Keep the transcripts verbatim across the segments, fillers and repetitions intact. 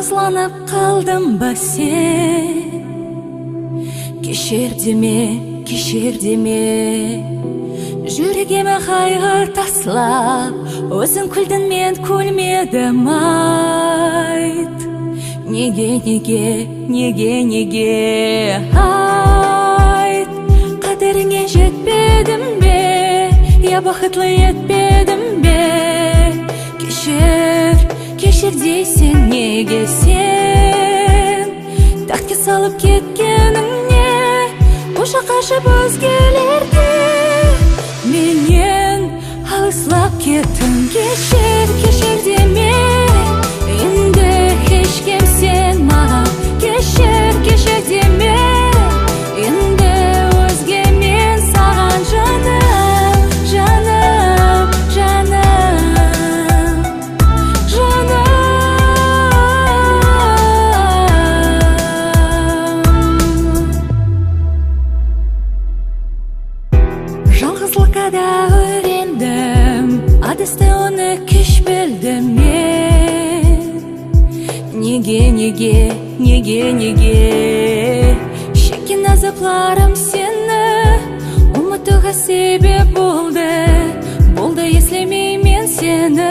жалғызланып қалдым ба сен? Кешір деме, кешір деме, жүрегіме қайғы таслап, өзің күлдің мен күлмедім айт. Неге, неге, неге, неге айт. Қадіріңе жетпедім бе, я бақытлы етпедім бе? Кешір, кешір дейсің неге сен? Тәхтке салып кеткеніңе, ұша қашып өзгелерге менен алыслап кеттің. Кешір, кешір деме, енді ешкім сен маған. Кешір, кешір деме, енді өзге мен саған. Жаным, жаным, жаным, жаным. Жалғыздыққа да үйрендім, адасты оны кеш білдім мен. Неге, неге, неге, неге шеккен азапларым сені ұмытуға себеп болды. Болды естілмей мен сені.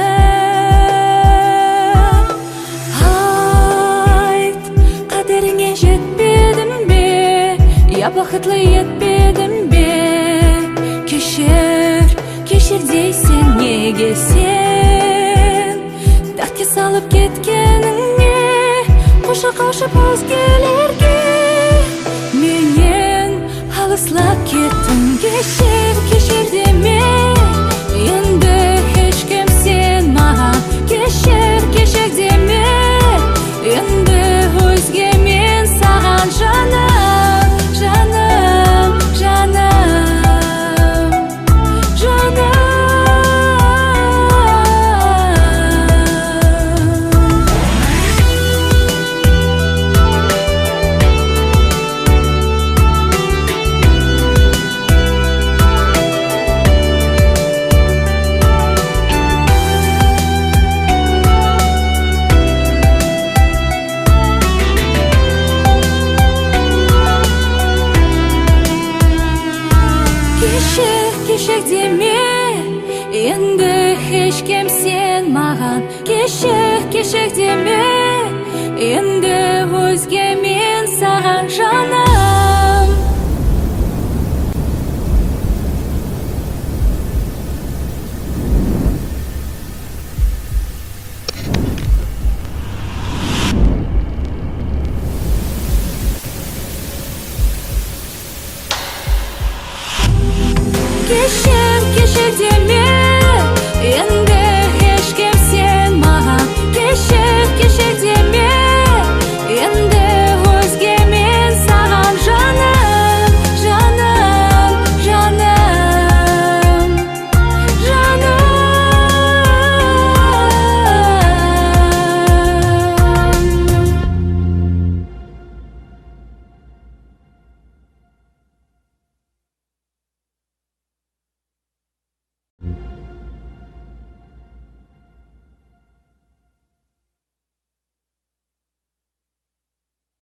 Айт, қадіріңе жетпедім бе, я бақытлы етпедім бе? Кешір, кешір дейсің неге сен? Тәхтке салып кеткеніңе, қоша қашып өзгелерге менен алыслап кеттің. Кешір, кешір деме, енді ешкім сен маған. Кешір, кешір деме, енді өзге мен саған. Жаным, жаным, жаным, жаным. Кешір, кешір деме, енді ешкім сен маған. Кешір, кешір деме,